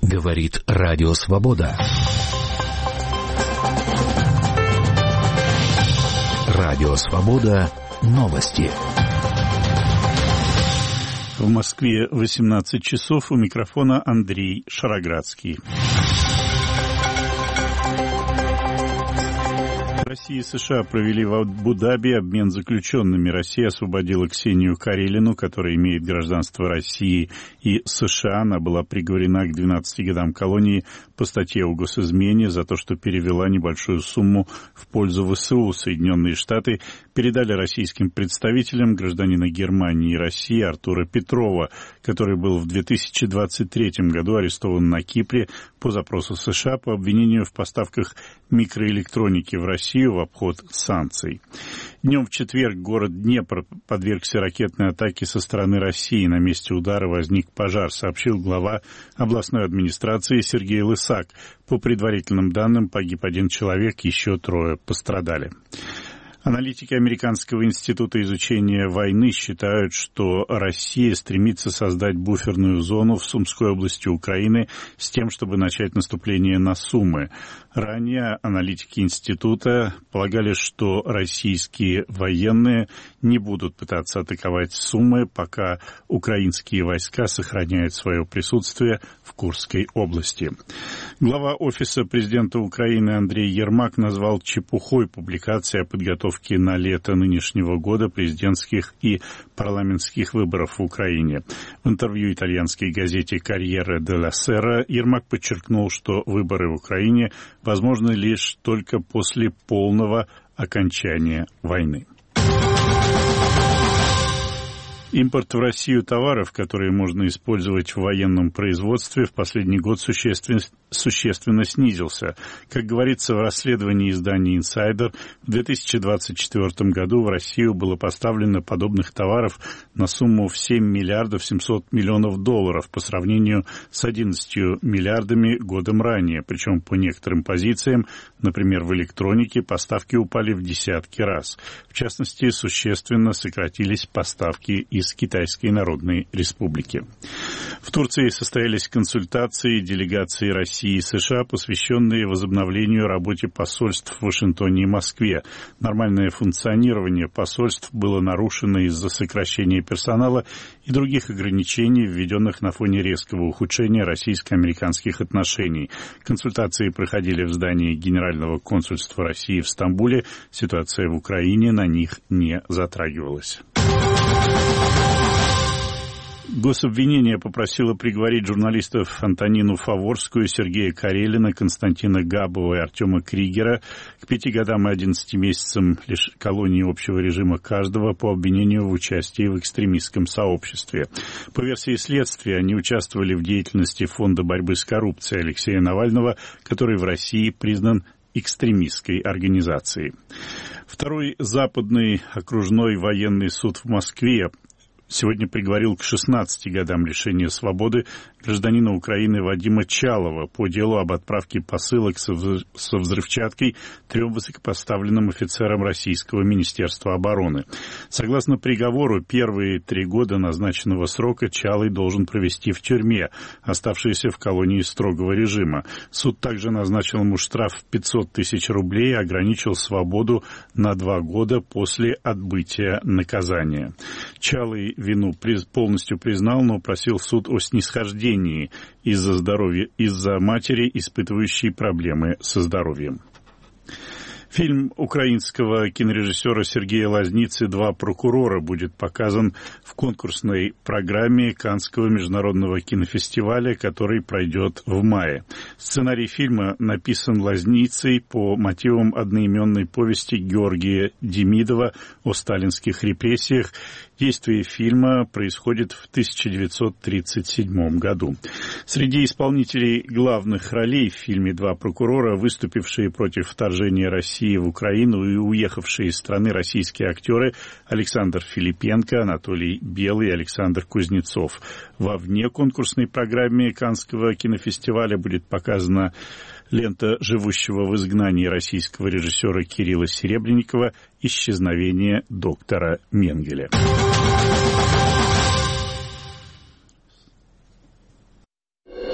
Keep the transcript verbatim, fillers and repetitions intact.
Говорит Радио Свобода. Радио Свобода. Новости. В Москве восемнадцать часов. У микрофона Андрей Шароградский. Россия и США провели в Абу-Даби обмен заключенными. Россия освободила Ксению Карелину, которая имеет гражданство России и США. Она была приговорена к двенадцати годам колонии по статье о госизмене за то, что перевела небольшую сумму в пользу ВСУ. Соединенные Штаты передали российским представителям гражданина Германии и России Артура Петрова, который был в две тысячи двадцать третьем году арестован на Кипре по запросу США по обвинению в поставках микроэлектроники в Россию в обход санкций. Днем в четверг город Днепр подвергся ракетной атаке со стороны России. На месте удара возник пожар, сообщил глава областной администрации Сергей Лысак. По предварительным данным, погиб один человек, еще трое пострадали. Аналитики Американского института изучения войны считают, что Россия стремится создать буферную зону в Сумской области Украины с тем, чтобы начать наступление на Сумы. Ранее аналитики института полагали, что российские военные не будут пытаться атаковать Сумы, пока украинские войска сохраняют свое присутствие в Курской области. Глава Офиса президента Украины Андрей Ермак назвал чепухой публикации о подготовке на лето нынешнего года президентских и парламентских выборов в Украине. В интервью итальянской газете «Корьере делла Сера» Ермак подчеркнул, что выборы в Украине возможны лишь только после полного окончания войны. Импорт в Россию товаров, которые можно использовать в военном производстве, в последний год существенно, существенно снизился. Как говорится в расследовании издания «Инсайдер», в две тысячи двадцать четвёртом году в Россию было поставлено подобных товаров на сумму в семь миллиардов семьсот миллионов долларов по сравнению с одиннадцатью миллиардами годом ранее. Причем по некоторым позициям, например, в электронике, поставки упали в десятки раз. В частности, существенно сократились поставки из из Китайской Народной Республики. В Турции состоялись консультации делегаций России и США, посвященные возобновлению работе посольств в Вашингтоне и Москве. Нормальное функционирование посольств было нарушено из-за сокращения персонала и других ограничений, введенных на фоне резкого ухудшения российско-американских отношений. Консультации проходили в здании Генерального консульства России в Стамбуле. Ситуация в Украине на них не затрагивалась. Гособвинение попросило приговорить журналистов Антонину Фаворскую, Сергея Карелина, Константина Габова и Артема Кригера к пяти годам и одиннадцати месяцам лишь колонии общего режима каждого по обвинению в участии в экстремистском сообществе. По версии следствия, они участвовали в деятельности Фонда борьбы с коррупцией Алексея Навального, который в России признан экстремистской организацией. Второй западный окружной военный суд в Москве сегодня приговорил к шестнадцати годам лишения свободы гражданина Украины Вадима Чалова по делу об отправке посылок со взрывчаткой трем высокопоставленным офицерам Российского Министерства обороны. Согласно приговору, первые три года назначенного срока Чалый должен провести в тюрьме, оставшейся в колонии строгого режима. Суд также назначил ему штраф в пятьсот тысяч рублей и ограничил свободу на два года после отбытия наказания. Чалый вину полностью признал, но просил суд о снисхождении из-за здоровья, из-за матери, испытывающей проблемы со здоровьем. Фильм украинского кинорежиссера Сергея Лазницы «Два прокурора» будет показан в конкурсной программе Каннского международного кинофестиваля, который пройдет в мае. Сценарий фильма написан Лазницей по мотивам одноименной повести Георгия Демидова о сталинских репрессиях. Действие фильма происходит в тысяча девятьсот тридцать седьмом году. Среди исполнителей главных ролей в фильме «Два прокурора» выступившие против вторжения России в Украину и уехавшие из страны российские актеры Александр Филипенко, Анатолий Белый и Александр Кузнецов. Во внеконкурсной программе Каннского кинофестиваля будет показана лента живущего в изгнании российского режиссера Кирилла Серебренникова «Исчезновение доктора Менгеля».